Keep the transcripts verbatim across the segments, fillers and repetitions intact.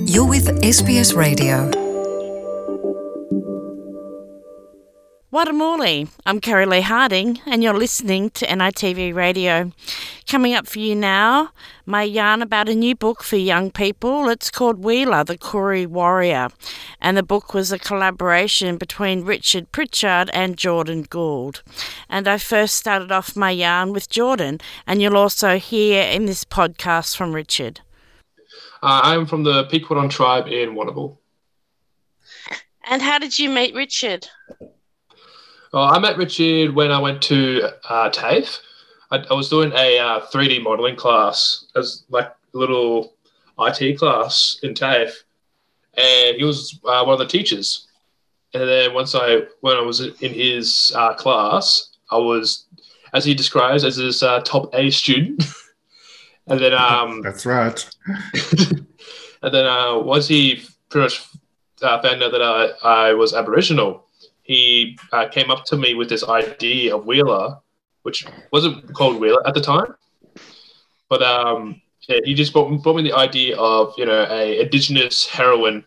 You're with S B S Radio. Watamuli, I'm Carrie Lee Harding and you're listening to N I T V Radio. Coming up for you now, my yarn about a new book for young people. It's called Wheeler, the Koori Warrior, and the book was a collaboration between Richard Pritchard and Jordan Gould. And I first started off my yarn with Jordan, and you'll also hear in this podcast from Richard. Uh, I'm from the Pequodon tribe in Warrnambool. And how did you meet Richard? Well, I met Richard when I went to uh, TAFE. I, I was doing a uh, three D modelling class as like a little I T class in TAFE, and he was uh, one of the teachers. And then once I, when I was in his uh, class, I was, as he describes, as his uh, top A student. And then, um, that's right. and then uh, once he pretty much uh, found out that I, I was Aboriginal, he uh, came up to me with this idea of Wheeler, which wasn't called Wheeler at the time, but um, yeah, he just brought, brought me the idea of, you know, a Indigenous heroine,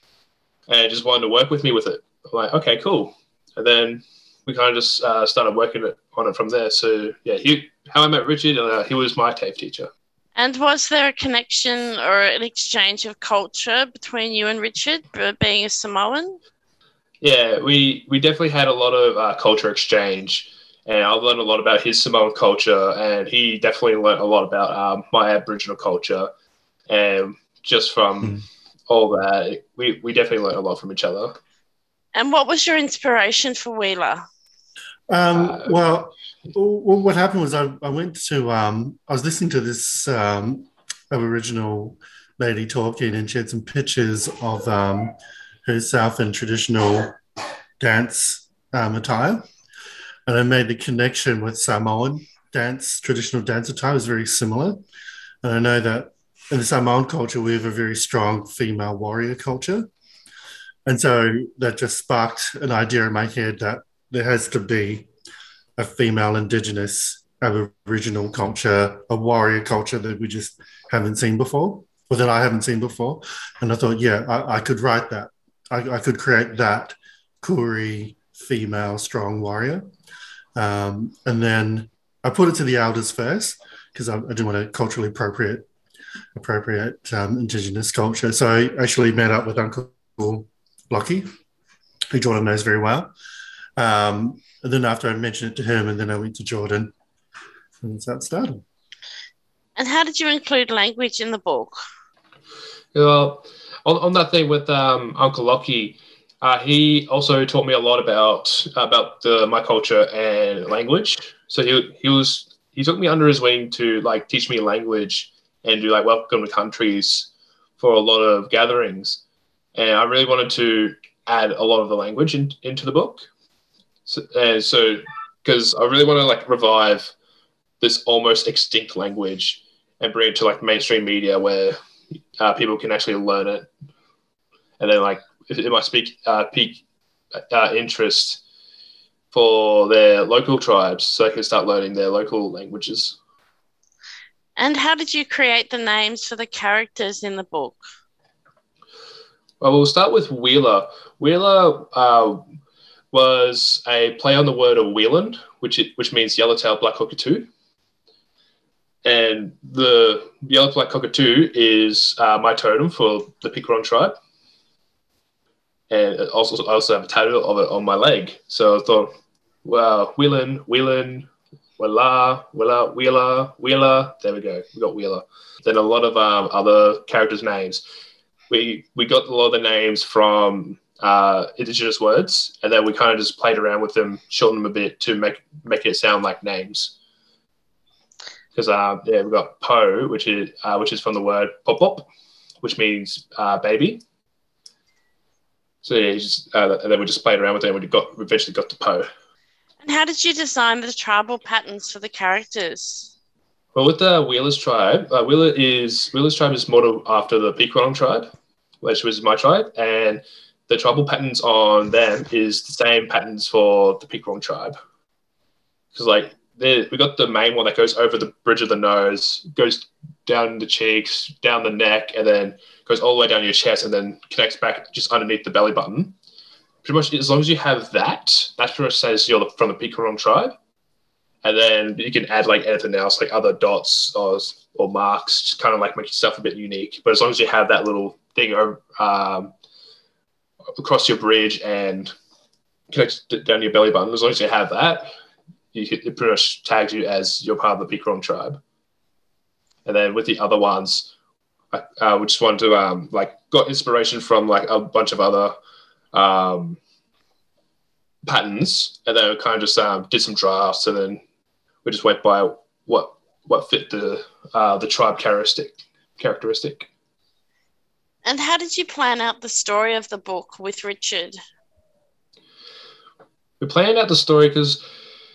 and just wanted to work with me with it. I'm like, okay, cool. And then we kind of just uh, started working it, on it from there. So yeah, he, how I met Richard, uh, he was my TAFE teacher. And was there a connection or an exchange of culture between you and Richard, being a Samoan? Yeah, we, we definitely had a lot of uh, culture exchange, and I learned a lot about his Samoan culture, and he definitely learned a lot about um, my Aboriginal culture. And just from mm. all that, we, we definitely learned a lot from each other. And what was your inspiration for Wheeler? Um, uh, well, well, what happened was I, I went to, um, I was listening to this um, Aboriginal lady talking, and she had some pictures of um, herself in traditional dance um, attire. And I made the connection with Samoan dance, traditional dance attire is very similar. And I know that in the Samoan culture, we have a very strong female warrior culture. And so that just sparked an idea in my head that there has to be a female Indigenous Aboriginal culture, a warrior culture that we just haven't seen before, or that I haven't seen before. And I thought, yeah, I, I could write that. I, I could create that Koori female strong warrior. Um, and then I put it to the elders first because I, I didn't want to culturally appropriate appropriate um, Indigenous culture. So I actually met up with Uncle Lockie, who Jordan knows very well. Um, and then after I mentioned it to him, and then I went to Jordan, and that's how it started. And how did you include language in the book? Well, on, on that thing with um, Uncle Lockie, uh, he also taught me a lot about about the, my culture and language. So he he was he took me under his wing to like teach me language and do like welcome to countries for a lot of gatherings. And I really wanted to add a lot of the language in, into the book. So, and so, because I really want to like revive this almost extinct language and bring it to like mainstream media where uh, people can actually learn it. And then like, if it might speak, uh, pique uh, interest for their local tribes so they can start learning their local languages. And how did you create the names for the characters in the book? Well, we'll start with Wheeler. Wheeler uh, was a play on the word of Wheeland, which it, which means yellow-tailed black cockatoo. And the yellow black cockatoo is uh, my totem for the Pequodon tribe. And it also, I also have a tattoo of it on my leg. So I thought, wow, Wheelan, Wheelan, Willa, Willa, Wheeler, Wheeler. There we go. We got Wheeler. Then a lot of um, other characters' names. We we got a lot of the names from uh, Indigenous words, and then we kind of just played around with them, shortened them a bit to make make it sound like names. Because uh, yeah, we've got Po, which is uh, which is from the word pop pop, which means uh, baby. So yeah, just, uh, and then we just played around with it, and we got we eventually got to Po. And how did you design the tribal patterns for the characters? Well, with the Wheeler's tribe, uh, Wheeler is Wheeler's tribe is modeled after the Pequodon tribe, which was my tribe, and the tribal patterns on them is the same patterns for the Pequodon tribe. Because like we got the main one that goes over the bridge of the nose, goes down the cheeks, down the neck, and then goes all the way down your chest, and then connects back just underneath the belly button. Pretty much, as long as you have that, that pretty much says you're from the Picarong tribe. And then you can add like anything else, like other dots or or marks, just kind of like make yourself a bit unique. But as long as you have that little thing um, across your bridge and connects down your belly button, as long as you have that, you can, it pretty much tags you as you're part of the Picarong tribe. And then with the other ones, uh, we just wanted to um, like got inspiration from like a bunch of other um, patterns, and then we kind of just um, did some drafts, and then we just went by what what fit the uh, the tribe characteristic characteristic. And how did you plan out the story of the book with Richard? We planned out the story because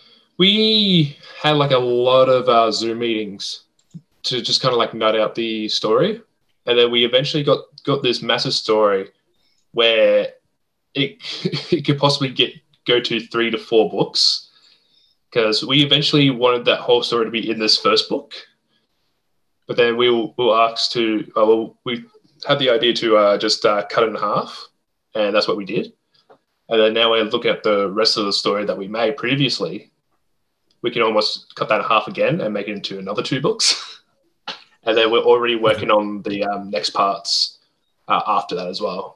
we had like a lot of uh, Zoom meetings to just kind of like nut out the story, and then we eventually got got this massive story where it it could possibly get go to three to four books, because we eventually wanted that whole story to be in this first book, but then we were, we were asked to uh, well, we had the idea to uh, just uh, cut it in half, and that's what we did. And then now we're looking at the rest of the story that we made previously. We can almost cut that in half again and make it into another two books. And then we're already working on the um, next parts uh, after that as well.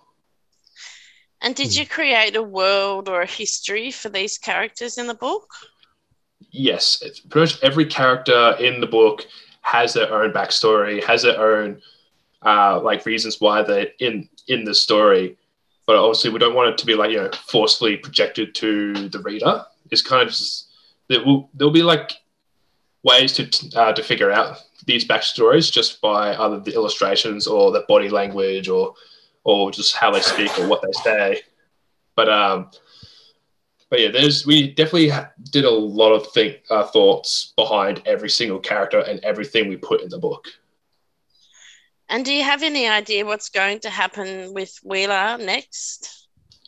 And did you create a world or a history for these characters in the book? Yes. It's pretty much every character in the book has their own backstory, has their own uh, like reasons why they're in, in the story. But obviously we don't want it to be like, you know, forcefully projected to the reader. It's kind of just, there will, there'll be like ways to uh, to figure out these backstories just by either the illustrations or the body language or or just how they speak or what they say. But um, but yeah, there's we definitely did a lot of think uh, thoughts behind every single character and everything we put in the book. And do you have any idea what's going to happen with Wheeler next?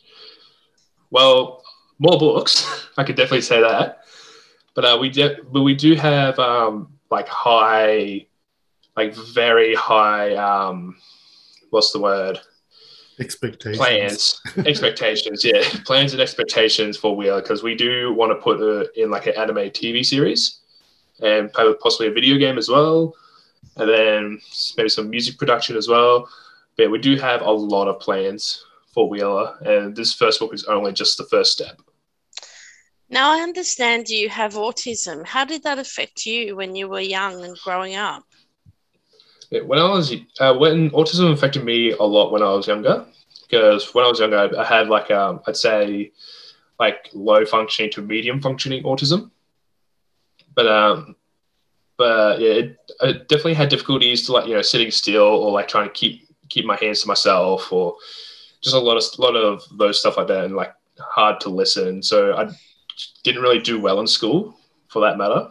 Well, more books. I could definitely say that. But uh, we de- but we do have um, like high, like very high. Um, what's the word? Expectations. Plans, expectations. Yeah, plans and expectations for Wheeler, because we do want to put it in like an anime T V series and possibly a video game as well, and then maybe some music production as well. But we do have a lot of plans for Wheeler, and this first book is only just the first step. Now, I understand you have autism. How did that affect you when you were young and growing up? Yeah, when I was uh, when autism affected me a lot when I was younger, because when I was younger, I, I had like um, I'd say like low functioning to medium functioning autism. But um, but yeah, it, I definitely had difficulties to like you know sitting still or like trying to keep keep my hands to myself, or just a lot of lot of those stuff like that, and like hard to listen. So I didn't really do well in school, for that matter.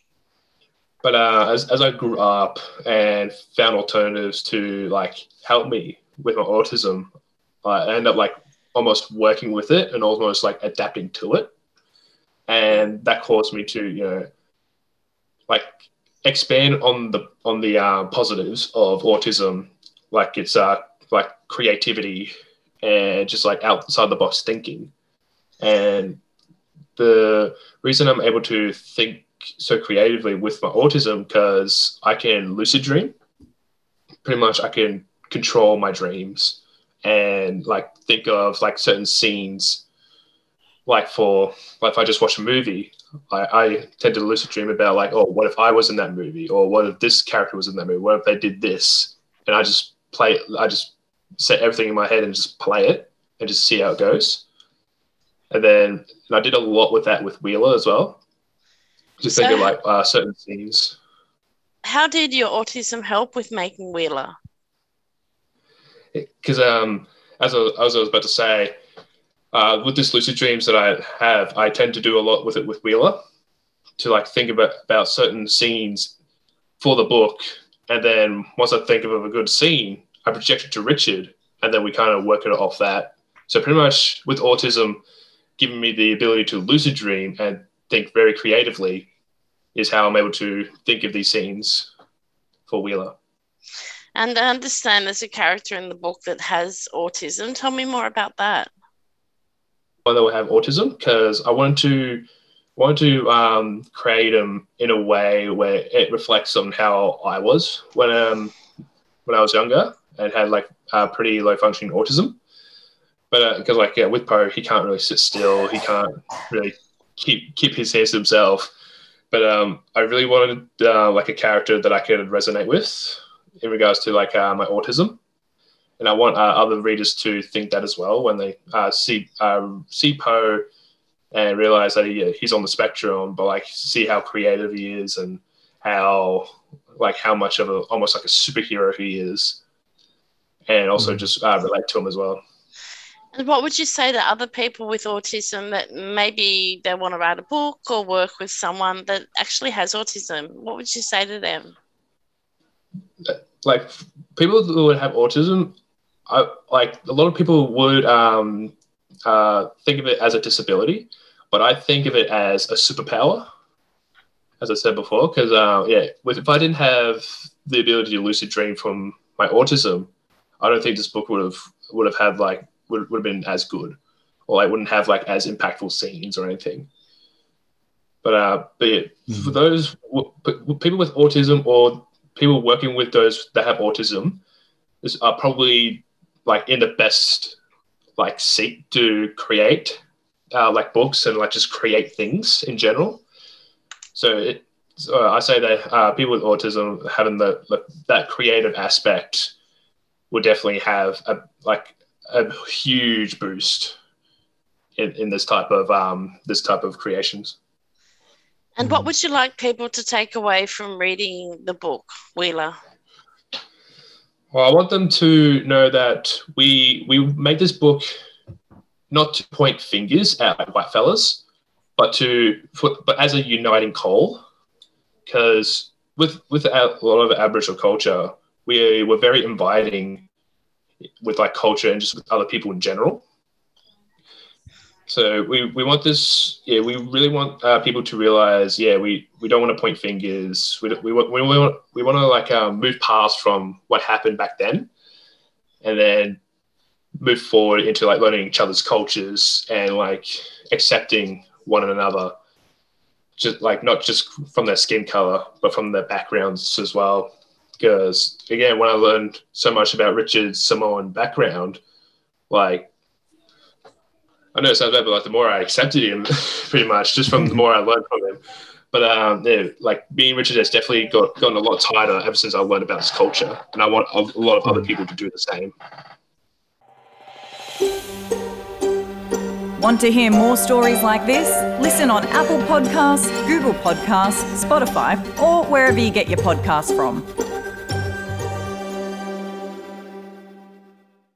But uh, as as I grew up and found alternatives to like help me with my autism, I ended up like almost working with it and almost like adapting to it, and that caused me to you know like expand on the on the uh, positives of autism, like it's uh like creativity and just like outside the box thinking. And the reason I'm able to think so creatively with my autism, because I can lucid dream. Pretty much I can control my dreams and like think of like certain scenes. Like for like if I just watch a movie, I, I tend to lucid dream about like, oh, what if I was in that movie? Or what if this character was in that movie? What if they did this? And I just play I just set everything in my head and just play it and just see how it goes. And then and I did a lot with that with Wheeler as well. Just So think of like uh, certain scenes. how did your autism help with making Wheeler? Because um, as, I, as I was about to say, uh, with this lucid dreams that I have, I tend to do a lot with it with Wheeler to like think about, about certain scenes for the book. And then once I think of a good scene, I project it to Richard, and then we kind of work it off that. So pretty much with autism, giving me the ability to lucid dream and think very creatively is how I'm able to think of these scenes for Wheeler. And I understand there's a character in the book that has autism. Tell me more about that. One that will have autism, because I wanted to wanted to um, create him in a way where it reflects on how I was when um when I was younger and had like uh, pretty low functioning autism. But because uh, like yeah, with Poe, he can't really sit still. He can't really keep keep his hands to himself. But um, I really wanted uh, like a character that I could resonate with in regards to like uh, my autism, and I want uh, other readers to think that as well when they uh, see uh, see Poe and realize that he, he's on the spectrum, but like see how creative he is and how like how much of a almost like a superhero he is, and also just uh, relate to him as well. And what would you say to other people with autism that maybe they want to write a book or work with someone that actually has autism? What would you say to them? Like people who would have autism, I, like a lot of people would um, uh, think of it as a disability, but I think of it as a superpower, as I said before, because uh, yeah, with, if I didn't have the ability to lucid dream from my autism, I don't think this book would have would have had like would would have been as good, or I wouldn't have like as impactful scenes or anything. But uh, but yeah, mm. for those w- people with autism or people working with those that have autism is are probably like in the best like seat to create uh, like books and like just create things in general. So, it, so I say that uh, people with autism having the like, that creative aspect would definitely have a like a huge boost in, in this type of um, this type of creations. And what would you like people to take away from reading the book, Wheeler? Well, I want them to know that we we made this book not to point fingers at white fellas, but to but as a uniting call. Because with with a lot of Aboriginal culture, we were very inviting with like culture and just with other people in general. So we, we want this, yeah, we really want uh, people to realize, yeah, we, we don't want to point fingers. We we want we want we want to like um, move past from what happened back then, and then move forward into like learning each other's cultures and like accepting one another, just like not just from their skin color, but from their backgrounds as well. Because again, when I learned so much about Richard's Samoan background, like. I know it sounds bad, but like the more I accepted him, pretty much, just from the more I learned from him. But um, yeah, like being Richard has definitely got gotten a lot tighter ever since I learned about his culture, and I want a lot of other people to do the same. Want to hear more stories like this? Listen on Apple Podcasts, Google Podcasts, Spotify, or wherever you get your podcasts from.